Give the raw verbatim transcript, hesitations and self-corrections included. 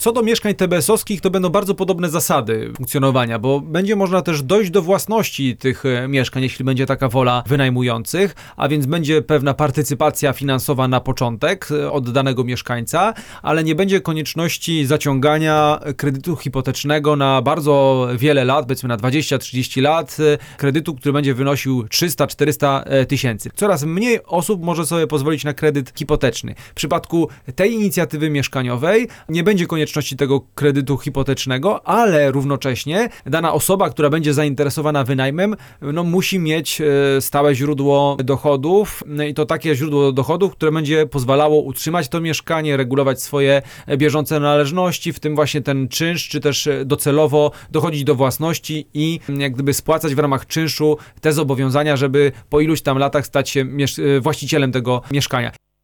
Co do mieszkań T B S-owskich, to będą bardzo podobne zasady funkcjonowania, bo będzie można też dojść do własności tych mieszkań, jeśli będzie taka wola wynajmujących, a więc będzie pewna partycypacja finansowa na początek od danego mieszkańca, ale nie będzie konieczności zaciągania kredytu hipotecznego na bardzo wiele lat, powiedzmy na dwadzieścia trzydzieści lat, kredytu, który będzie wynosił trzysta czterysta tysięcy. Coraz mniej osób może sobie pozwolić na kredyt hipoteczny. W przypadku tej inicjatywy mieszkaniowej nie będzie konieczności tego kredytu hipotecznego, ale równocześnie dana osoba, która będzie zainteresowana wynajmem, no musi mieć stałe źródło dochodów i to takie źródło dochodów, które będzie pozwalało utrzymać to mieszkanie, regulować swoje bieżące należności, w tym właśnie ten czynsz, czy też docelowo dochodzić do własności i jak gdyby spłacać w ramach czynszu te zobowiązania, żeby po iluś tam latach stać się właścicielem tego mieszkania.